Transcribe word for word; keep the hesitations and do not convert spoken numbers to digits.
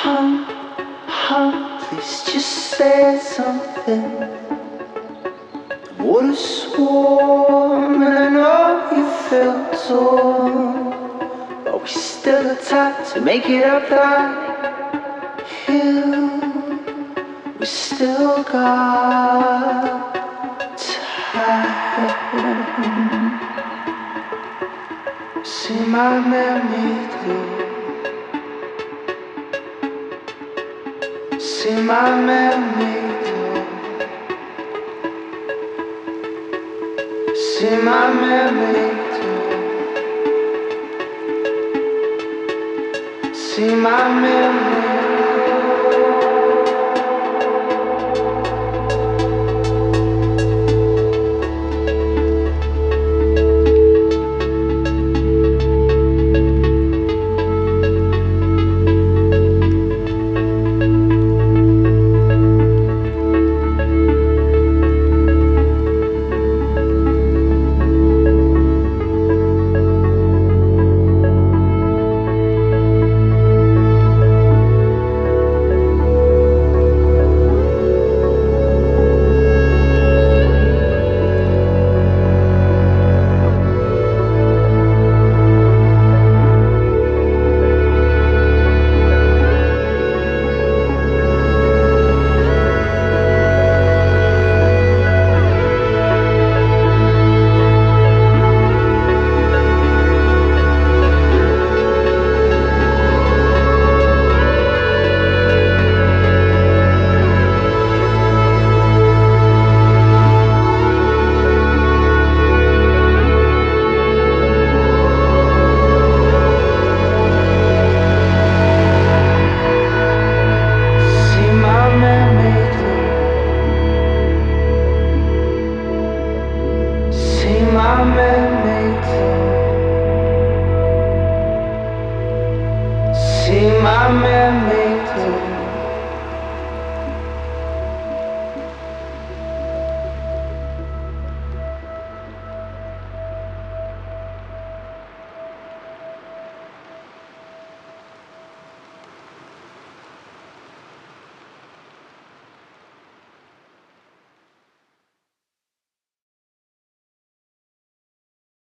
Hum, hum, please just say something. The water's warm and I know you feel torn, but we still got time to make it up like you. We still got time. See my memory through. See my memory through. See my memory through. See my memory. See my memory.